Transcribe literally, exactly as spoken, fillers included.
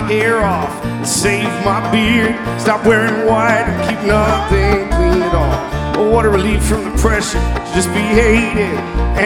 hair off and save my beard. Stop wearing white and keep nothing clean at all. Oh, what a relief from the pressure to just be hated